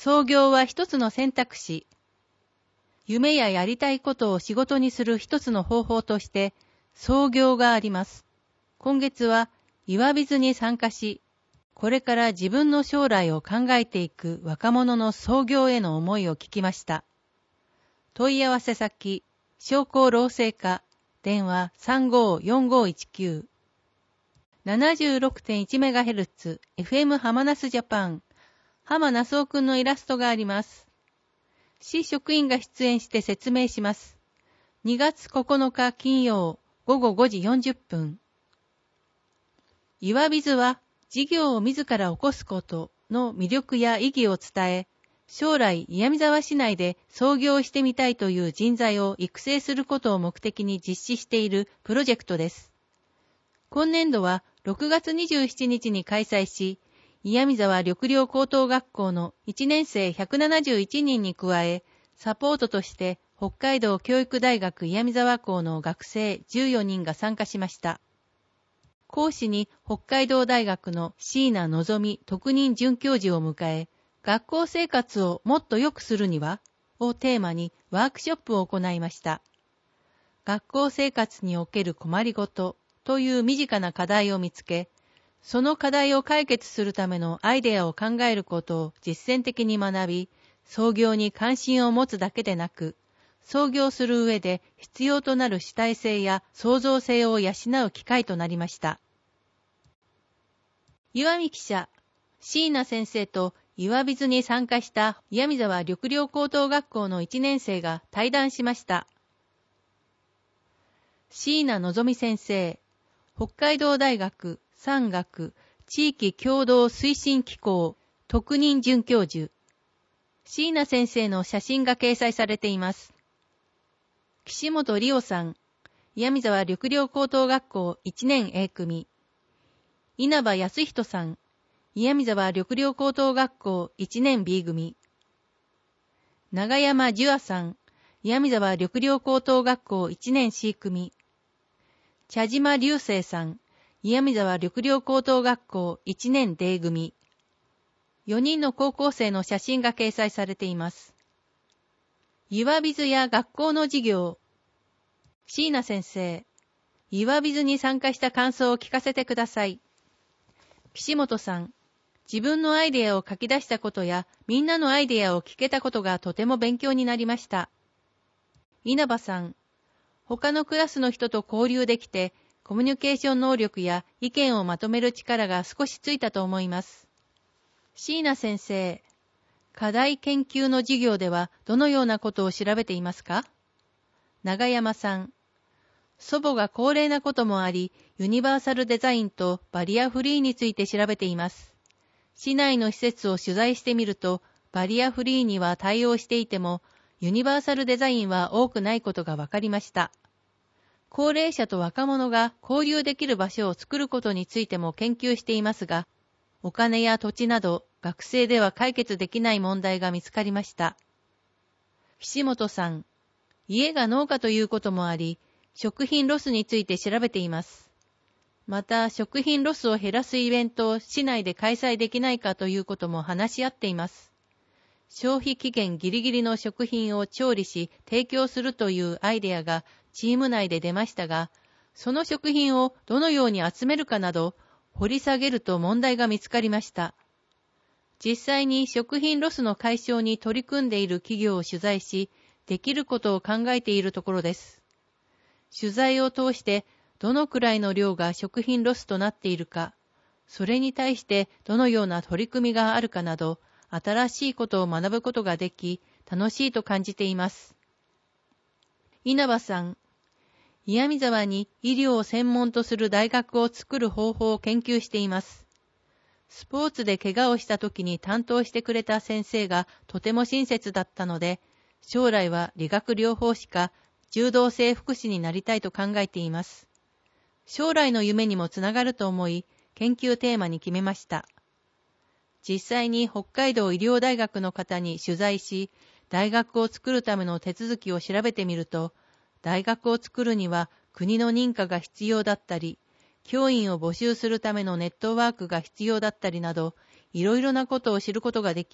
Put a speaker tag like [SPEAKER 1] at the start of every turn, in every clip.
[SPEAKER 1] 創業は一つの選択肢。夢ややりたいことを仕事にする一つの方法として、創業があります。今月は、岩ビズに参加し、これから自分の将来を考えていく若者の創業への思いを聞きました。問い合わせ先、商工労政課、電話 354519。76.1MHz、FM 浜那須ジャパン、浜那須くんのイラストがあります。市職員が出演して説明します。2月9日金曜午後5時40分。岩ビズは事業を自ら起こすことの魅力や意義を伝え、将来岩見沢市内で創業してみたいという人材を育成することを目的に実施しているプロジェクトです。今年度は6月27日に開催し、岩見沢緑陵高等学校の1年生171人に加え、サポートとして北海道教育大学岩見沢校の学生14人が参加しました。講師に北海道大学の椎名望特任准教授を迎え、学校生活をもっと良くするにはをテーマにワークショップを行いました。学校生活における困りごとという身近な課題を見つけ、その課題を解決するためのアイデアを考えることを実践的に学び、創業に関心を持つだけでなく、創業する上で必要となる主体性や創造性を養う機会となりました。岩見記者、椎名先生と岩ビズに参加した岩見沢緑陵高等学校の1年生が対談しました。椎名望先生、北海道大学産学地域協同推進機構特任准教授。椎名先生の写真が掲載されています。岸本理央さん、岩見沢緑陵高等学校1年 A 組。稲葉康人さん、岩見沢緑陵高等学校1年 B 組。長山樹亜さん、岩見沢緑陵高等学校1年 C 組。茶島隆生さん、岩見沢緑陵高等学校1年 D 組。4人の高校生の写真が掲載されています。岩ビズや学校の授業。椎名先生、岩ビズに参加した感想を聞かせてください。岸本さん、自分のアイデアを書き出したことやみんなのアイデアを聞けたことがとても勉強になりました。稲葉さん、他のクラスの人と交流できて、コミュニケーション能力や意見をまとめる力が少しついたと思います。椎名先生、課題研究の授業ではどのようなことを調べていますか？長山さん、祖母が高齢なこともあり、ユニバーサルデザインとバリアフリーについて調べています。市内の施設を取材してみると、バリアフリーには対応していても、ユニバーサルデザインは多くないことが分かりました。高齢者と若者が交流できる場所を作ることについても研究していますが、お金や土地など学生では解決できない問題が見つかりました。岸本さん、家が農家ということもあり、食品ロスについて調べています。また、食品ロスを減らすイベントを市内で開催できないかということも話し合っています。消費期限ギリギリの食品を調理し提供するというアイデアがチーム内で出ましたが、その食品をどのように集めるかなど掘り下げると問題が見つかりました。実際に食品ロスの解消に取り組んでいる企業を取材し、できることを考えているところです。取材を通してどのくらいの量が食品ロスとなっているか、それに対してどのような取り組みがあるかなど、新しいことを学ぶことができ、楽しいと感じています。稲葉さん、岩見沢に医療を専門とする大学を作る方法を研究しています。スポーツで怪我をした時に担当してくれた先生がとても親切だったので、将来は理学療法士か柔道整復師になりたいと考えています。将来の夢にもつながると思い、研究テーマに決めました。実際に北海道医療大学の方に取材し、大学を作るための手続きを調べてみると、大学を作るには国の認可が必要だったり、教員を募集するためのネットワークが必要だったりなど、いろいろなことを知ることができ、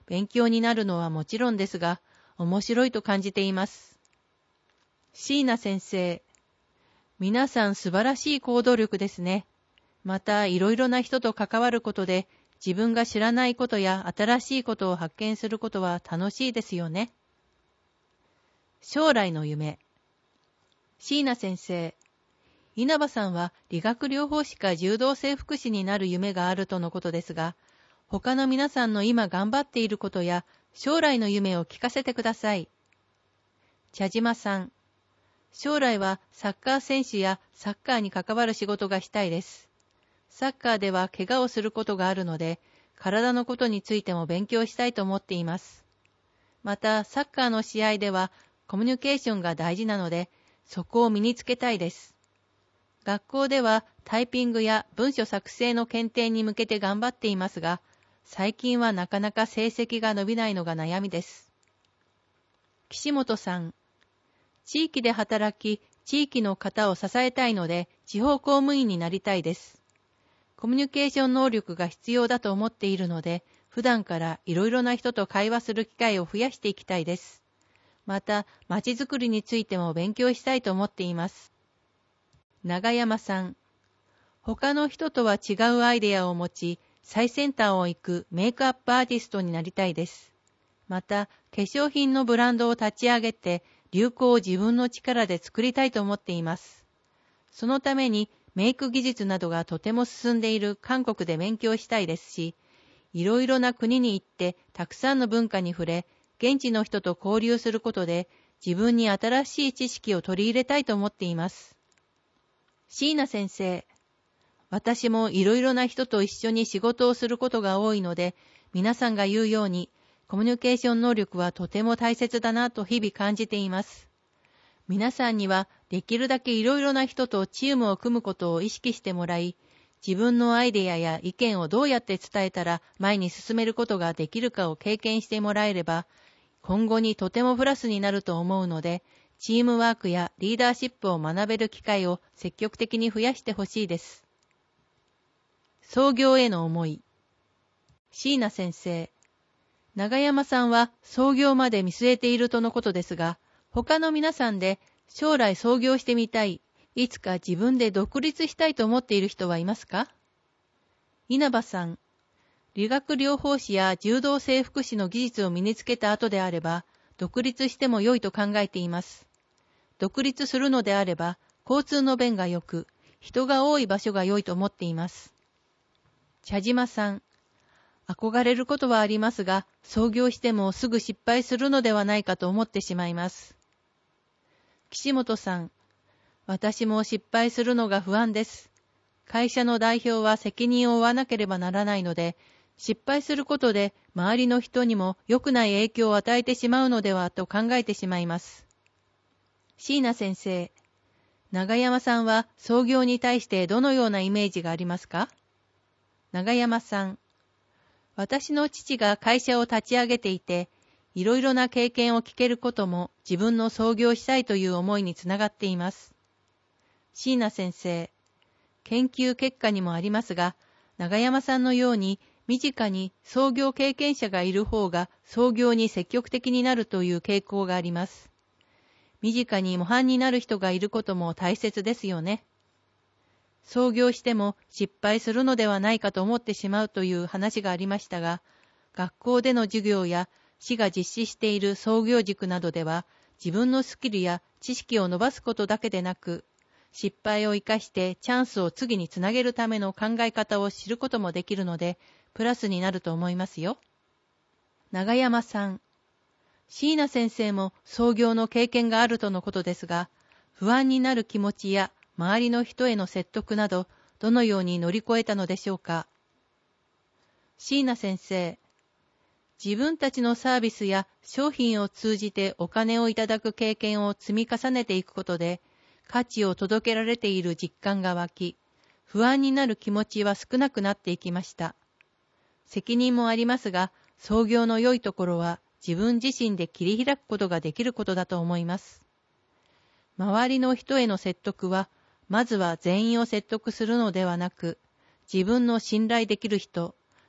[SPEAKER 1] 勉強になるのはもちろんですが、面白いと感じています。椎名先生、皆さん素晴らしい行動力ですね。また、いろいろな人と関わることで、自分が知らないことや新しいことを発見することは楽しいですよね。将来の夢。椎名先生、稲葉さんは理学療法士か柔道整復師になる夢があるとのことですが、他の皆さんの今頑張っていることや将来の夢を聞かせてください。茶島さん、将来はサッカー選手やサッカーに関わる仕事がしたいです。サッカーでは怪我をすることがあるので、体のことについても勉強したいと思っています。また、サッカーの試合ではコミュニケーションが大事なので、そこを身につけたいです。学校ではタイピングや文書作成の検定に向けて頑張っていますが、最近はなかなか成績が伸びないのが悩みです。岸本さん、地域で働き、地域の方を支えたいので、地方公務員になりたいです。コミュニケーション能力が必要だと思っているので、普段からいろいろな人と会話する機会を増やしていきたいです。また、まちづくりについても勉強したいと思っています。長山さん、他の人とは違うアイデアを持ち、最先端を行くメイクアップアーティストになりたいです。また、化粧品のブランドを立ち上げて、流行を自分の力で作りたいと思っています。そのために、メイク技術などがとても進んでいる韓国で勉強したいですし、いろいろな国に行ってたくさんの文化に触れ、現地の人と交流することで、自分に新しい知識を取り入れたいと思っています。椎名先生、私もいろいろな人と一緒に仕事をすることが多いので、皆さんが言うように、コミュニケーション能力はとても大切だなと日々感じています。皆さんにはできるだけいろいろな人とチームを組むことを意識してもらい、自分のアイデアや意見をどうやって伝えたら前に進めることができるかを経験してもらえれば、今後にとてもプラスになると思うので、チームワークやリーダーシップを学べる機会を積極的に増やしてほしいです。創業への思い。椎名先生、長山さんは創業まで見据えているとのことですが、他の皆さんで将来創業してみたい、いつか自分で独立したいと思っている人はいますか？稲葉さん、理学療法士や柔道整復師の技術を身につけた後であれば、独立しても良いと考えています。独立するのであれば、交通の便が良く、人が多い場所が良いと思っています。茶島さん、憧れることはありますが、創業してもすぐ失敗するのではないかと思ってしまいます。岸本さん、私も失敗するのが不安です。会社の代表は責任を負わなければならないので、失敗することで周りの人にも良くない影響を与えてしまうのではと考えてしまいます。椎名先生、長山さんは創業に対してどのようなイメージがありますか？長山さん、私の父が会社を立ち上げていて、いろいろな経験を聞けることも自分の創業したいという思いにつながっています。椎名先生、研究結果にもありますが、長山さんのように身近に創業経験者がいる方が創業に積極的になるという傾向があります。身近に模範になる人がいることも大切ですよね。創業しても失敗するのではないかと思ってしまうという話がありましたが、学校での授業や市が実施している創業塾などでは、自分のスキルや知識を伸ばすことだけでなく、失敗を生かしてチャンスを次につなげるための考え方を知ることもできるので、プラスになると思いますよ。長山さん、椎名先生も創業の経験があるとのことですが、不安になる気持ちや周りの人への説得など、どのように乗り越えたのでしょうか。椎名先生、自分たちのサービスや商品を通じてお金をいただく経験を積み重ねていくことで、価値を届けられている実感が湧き、不安になる気持ちは少なくなっていきました。責任もありますが、創業の良いところは自分自身で切り開くことができることだと思います。周りの人への説得は、まずは全員を説得するのではなく、自分の信頼できる人、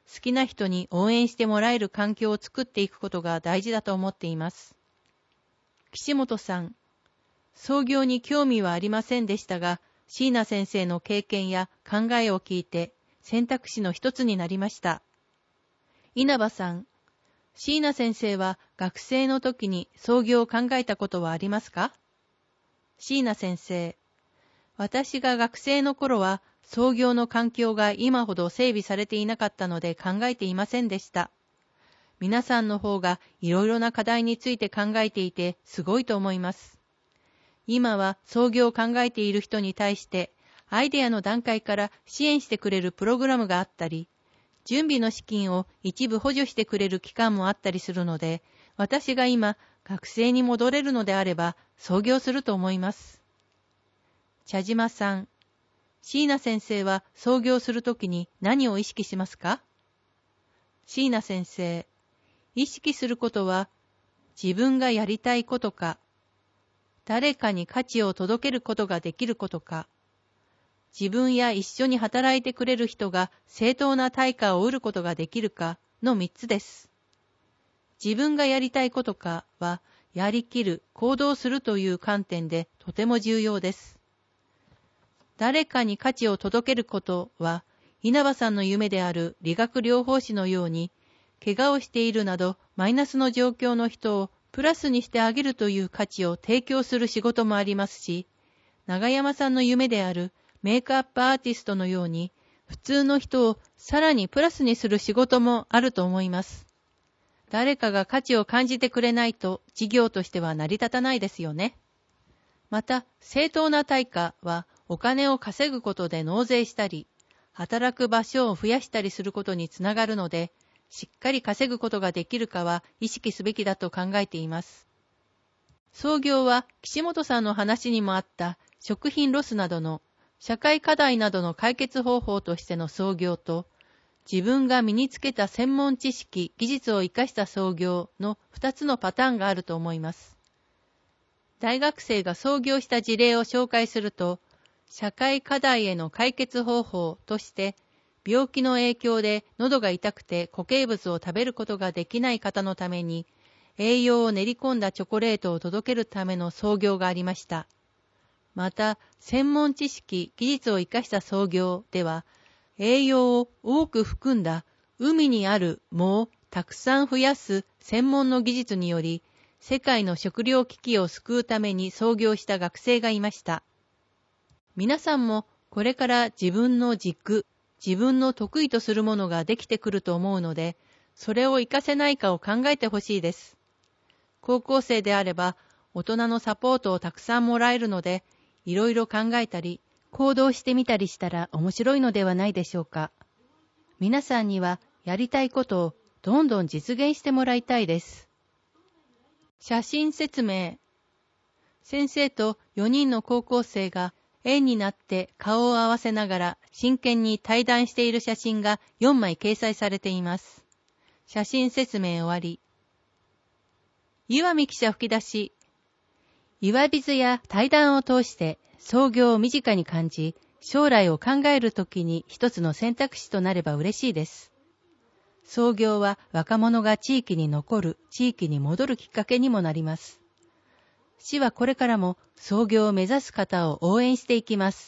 [SPEAKER 1] 好きな人に応援してもらえる環境を作っていくことが大事だと思っています。岸本さん、創業に興味はありませんでしたが、椎名先生の経験や考えを聞いて選択肢の一つになりました。稲葉さん、椎名先生は学生の時に創業を考えたことはありますか？椎名先生、私が学生の頃は創業の環境が今ほど整備されていなかったので考えていませんでした。皆さんの方がいろいろな課題について考えていてすごいと思います。今は創業を考えている人に対してアイデアの段階から支援してくれるプログラムがあったり、準備の資金を一部補助してくれる機関もあったりするので、私が今学生に戻れるのであれば創業すると思います。茶島さん、椎名先生は創業するときに何を意識しますか？椎名先生、意識することは自分がやりたいことか、誰かに価値を届けることができることか、自分や一緒に働いてくれる人が正当な対価を得ることができるかの3つです。自分がやりたいことかは、やりきる、行動するという観点でとても重要です。誰かに価値を届けることは、稲葉さんの夢である理学療法士のように、怪我をしているなどマイナスの状況の人をプラスにしてあげるという価値を提供する仕事もありますし、永山さんの夢であるメイクアップアーティストのように、普通の人をさらにプラスにする仕事もあると思います。誰かが価値を感じてくれないと事業としては成り立たないですよね。また、正当な対価はお金を稼ぐことで納税したり、働く場所を増やしたりすることにつながるので、しっかり稼ぐことができるかは意識すべきだと考えています。創業は岸本さんの話にもあった食品ロスなどの社会課題などの解決方法としての創業と、自分が身につけた専門知識、技術を生かした創業の2つのパターンがあると思います。大学生が創業した事例を紹介すると、社会課題への解決方法として、病気の影響で喉が痛くて固形物を食べることができない方のために、栄養を練り込んだチョコレートを届けるための創業がありました。また、専門知識、技術を生かした創業では、栄養を多く含んだ海にある藻をたくさん増やす専門の技術により、世界の食糧危機を救うために創業した学生がいました。皆さんもこれから自分の軸、自分の得意とするものができてくると思うので、それを活かせないかを考えてほしいです。高校生であれば、大人のサポートをたくさんもらえるので、いろいろ考えたり、行動してみたりしたら面白いのではないでしょうか。皆さんにはやりたいことをどんどん実現してもらいたいです。写真説明。先生と4人の高校生が円になって顔を合わせながら真剣に対談している写真が4枚掲載されています。写真説明終わり。岩見記者吹き出し。岩ビズや対談を通して創業を身近に感じ、将来を考えるときに一つの選択肢となれば嬉しいです。創業は若者が地域に残る、地域に戻るきっかけにもなります。市はこれからも創業を目指す方を応援していきます。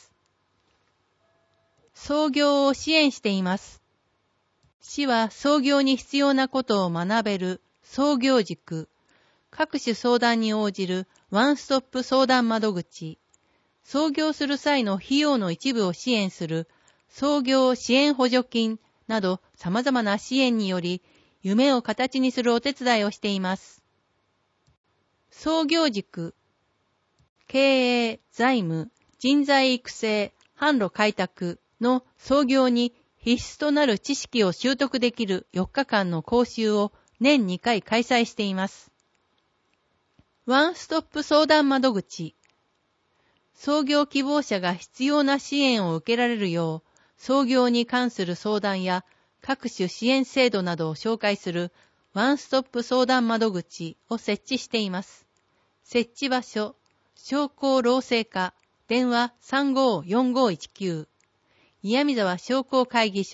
[SPEAKER 1] 創業を支援しています。市は創業に必要なことを学べる創業塾、各種相談に応じるワンストップ相談窓口、創業する際の費用の一部を支援する創業支援補助金など様々な支援により夢を形にするお手伝いをしています。創業塾、経営、財務、人材育成、販路開拓の創業に必須となる知識を習得できる4日間の講習を年2回開催しています。ワンストップ相談窓口。創業希望者が必要な支援を受けられるよう、創業に関する相談や各種支援制度などを紹介するワンストップ相談窓口を設置しています。設置場所、商工労政課、電話354519、岩見沢商工会議所、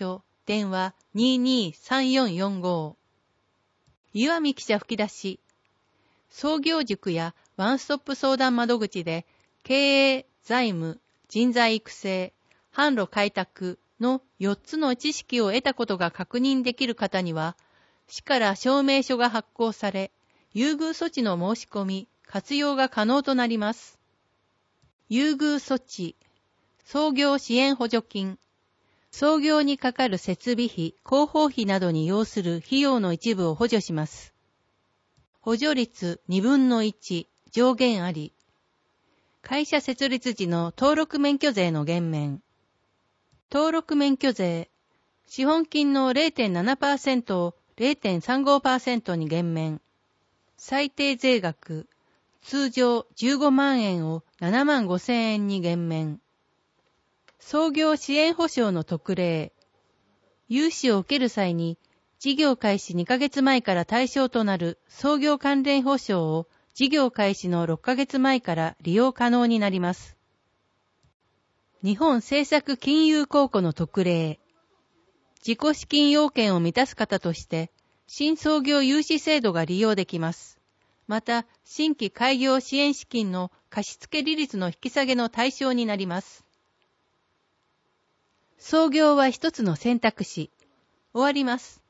[SPEAKER 1] 電話223445。岩見記者吹き出し。創業塾やワンストップ相談窓口で経営、財務、人材育成、販路開拓の4つの知識を得たことが確認できる方には、市から証明書が発行され、優遇措置の申し込み、活用が可能となります。優遇措置、創業支援補助金、創業にかかる設備費、広報費などに要する費用の一部を補助します。補助率2分の1、上限あり。会社設立時の登録免許税の減免。登録免許税、資本金の 0.7% を 0.35% に減免。最低税額、通常15万円を7万5千円に減免。創業支援保証の特例。融資を受ける際に、事業開始2ヶ月前から対象となる創業関連保証を事業開始の6ヶ月前から利用可能になります。日本政策金融公庫の特例。自己資金要件を満たす方として、新創業融資制度が利用できます。また、新規開業支援資金の貸付利率の引き下げの対象になります。創業は一つの選択肢。終わります。